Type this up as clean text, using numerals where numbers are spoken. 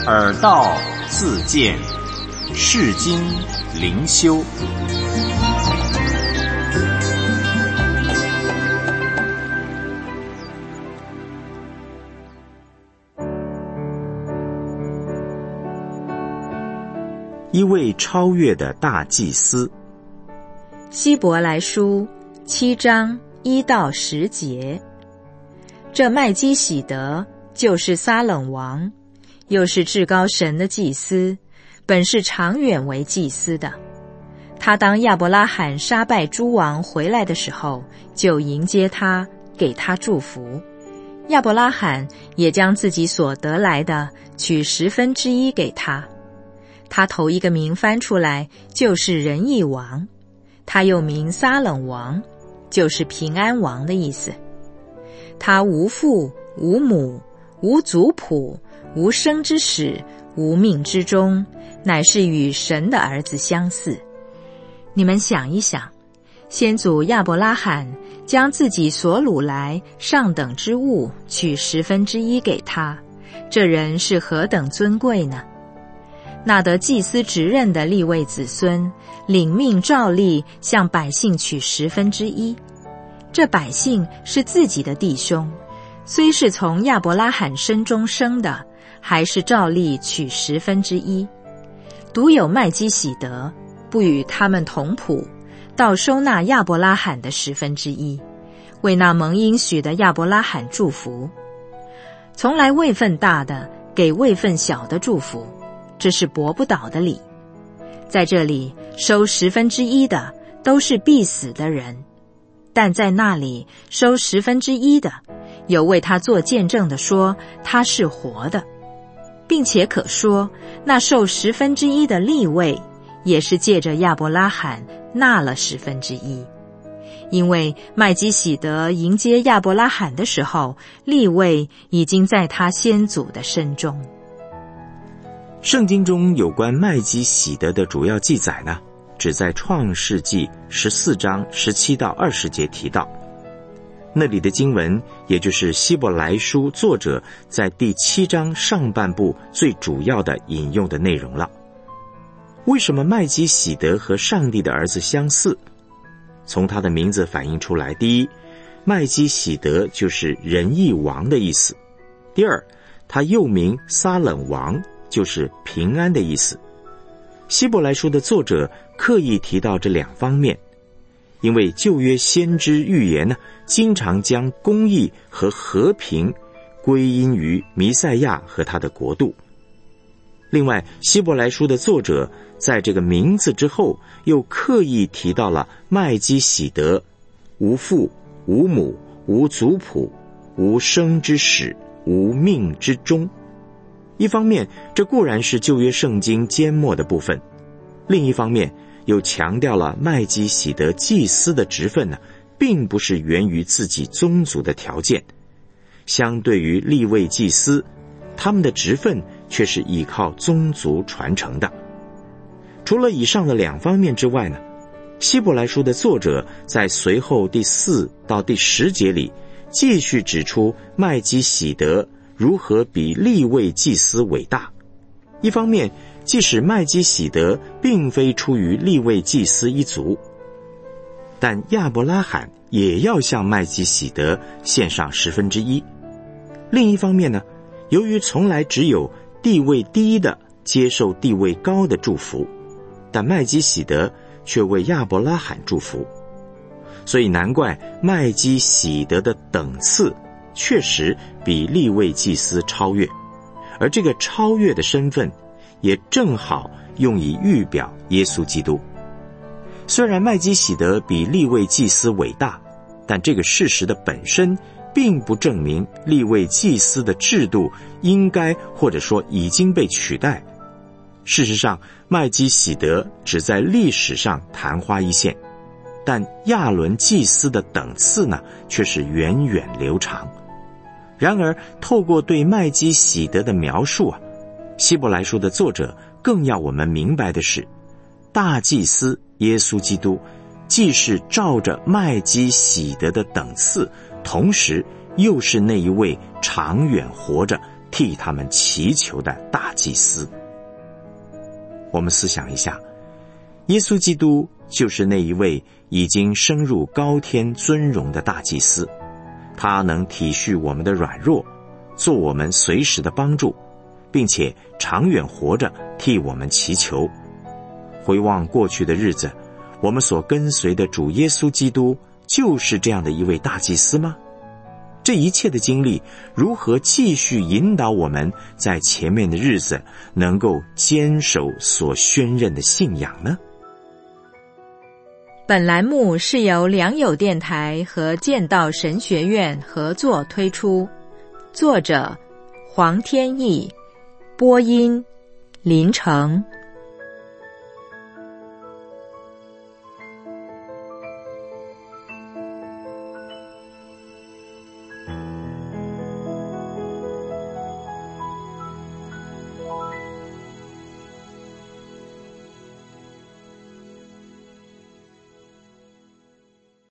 耳道自见，世经灵修。 一位超越的大祭司。 希伯来书7章1到10节。这麦基洗德就是撒冷王，又是至高神的祭司，本是长远为祭司的。他当亚伯拉罕杀败诸王回来的时候，就迎接他，给他祝福。亚伯拉罕也将自己所得来的取1/10给他。他头一个名翻出来就是仁义王，他又名撒冷王，就是平安王的意思。他无父无母无族谱无生之始无命之终，乃是与神的儿子相似。你们想一想，先祖亚伯拉罕将自己所掳来上等之物取1/10给他，这人是何等尊贵呢？那得祭司职任的利未子孙，领命照例向百姓取1/10。这百姓是自己的弟兄，虽是从亚伯拉罕身中生的，还是照例取1/10。独有麦基洗德不与他们同谱，倒收纳亚伯拉罕的1/10，为那蒙应许的亚伯拉罕祝福。从来位分大的给位分小的祝福，这是驳不倒的理。在这里收1/10的都是必死的人，但在那里收1/10的，有为他做见证的说他是活的，并且可说那受1/10的利未也是借着亚伯拉罕纳了1/10。因为麦基洗德迎接亚伯拉罕的时候，利未已经在他先祖的身中。 圣经中有关麦基洗德的主要记载呢，只在创世纪14章17到20节提到。那里的经文也就是希伯来书作者在第7章上半部最主要的引用的内容了。为什么麦基洗德和上帝的儿子相似？从他的名字反映出来，第一，麦基洗德就是仁义王的意思；第二，他又名撒冷王，就是平安的意思。希伯来书的作者刻意提到这两方面，因为旧约先知预言呢，经常将公义和和平归因于弥赛亚和他的国度。另外，希伯来书的作者在这个名字之后又刻意提到了麦基洗德，无父无母无族谱无生之始无命之终。一方面，这固然是旧约圣经缄默的部分；另一方面，又强调了麦基洗德祭司的职分呢，并不是源于自己宗族的条件。相对于利未祭司，他们的职分却是依靠宗族传承的。除了以上的两方面之外呢，希伯来书的作者在随后第4到第10节里继续指出麦基洗德如何比利未祭司伟大。一方面，即使麦基洗德并非出于利未祭司一族，但亚伯拉罕也要向麦基洗德献上1/10。另一方面呢，由于从来只有地位低的接受地位高的祝福，但麦基洗德却为亚伯拉罕祝福，所以难怪麦基洗德的等次确实比利未祭司超越，而这个超越的身份也正好用以预表耶稣基督。虽然麦基洗德比利未祭司伟大，但这个事实的本身并不证明利未祭司的制度应该或者说已经被取代。事实上，麦基洗德只在历史上昙花一现，但亚伦祭司的等次呢，却是源远流长。然而，透过对麦基洗德的描述啊，希伯来书的作者更要我们明白的是，大祭司耶稣基督既是照着麦基洗德的等次，同时又是那一位长远活着替他们祈求的大祭司。我们思想一下，耶稣基督就是那一位已经升入高天尊荣的大祭司，他能体恤我们的软弱，做我们随时的帮助，并且长远活着替我们祈求。回望过去的日子，我们所跟随的主耶稣基督就是这样的一位大祭司吗？这一切的经历如何继续引导我们在前面的日子能够坚守所宣认的信仰呢？ 本栏目是由良友电台和剑道神学院合作推出，作者黄天益，播音林成。